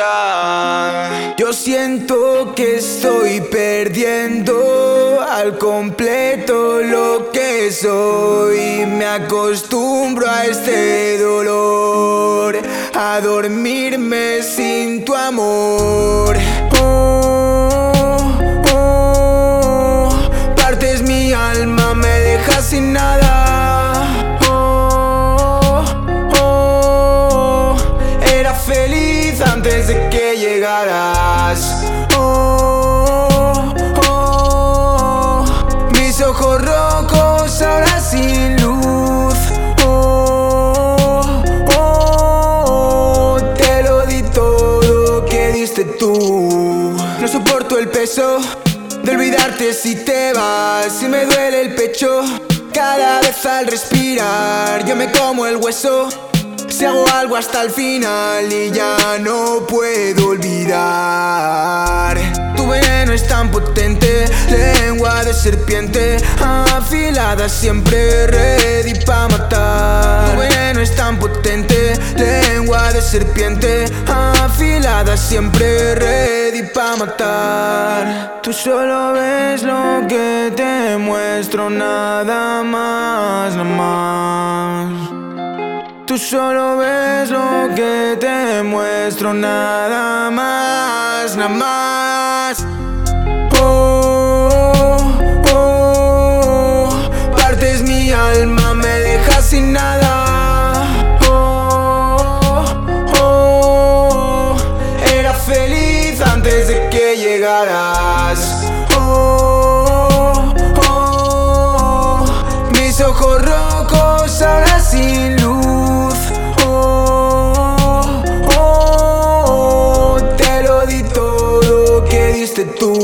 realidad. Yo siento que estoy perdiendo al completo lo que soy. Me acostumbro a este dolor, a dormirme sin tu amor. Partes mi alma, me dejas sin nada. Era feliz antes de que llegaras. Mis ojos rojos ahora sin luz. Te lo di todo que diste tú. No soporto el peso de olvidarte si te vas. Y me duele el pecho cada vez al respirar. Yo me como el hueso si hago algo hasta el final y ya no puedo olvidar. Tu veneno es tan potente, lengua de serpiente, afilada siempre, ready pa' matar. Tu veneno es tan potente, lengua de serpiente, afilada siempre, ready pa' matar. Tú solo ves lo que te muestro, nada más, nada más. Tú solo ves lo que te muestro, nada más, nada más. Partes mi alma, me dejas sin nada. Era feliz antes de que llegaras. Mis ojos rojos ahora sin luz. Tú